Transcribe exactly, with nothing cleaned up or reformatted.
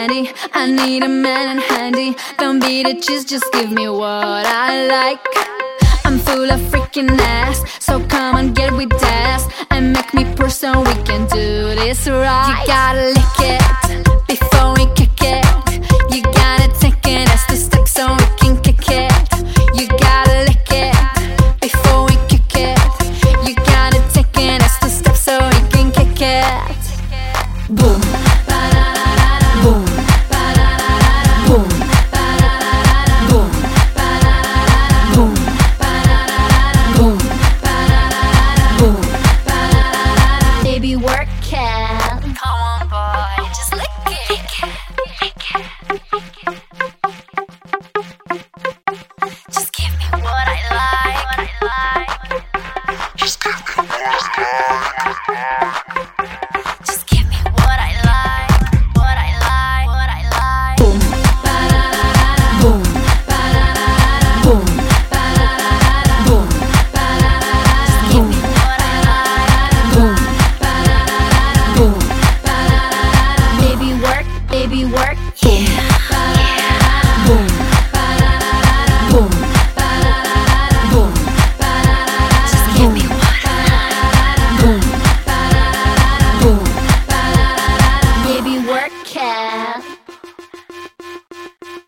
candy. I need a man and handy. Don't beat it, just, just give me what I like. I'm full of freaking ass, so come on, get with that and make me pour so we can do this right. You gotta lick it before we kick it. You gotta take it as the step so we can kick it. You gotta lick it before we kick it. You gotta take it as the step so we can kick it. Boom, boom, boom, boom, boom, boom, boom. Baby, work it. Come on, boy, just lick it. Just give me what I like. Just give me what I like. Just give me what I like. What I like. What I like. Boom, boom, boom, boom. Just give me what I like. Boom, boom. Baby, work, baby, work, yeah.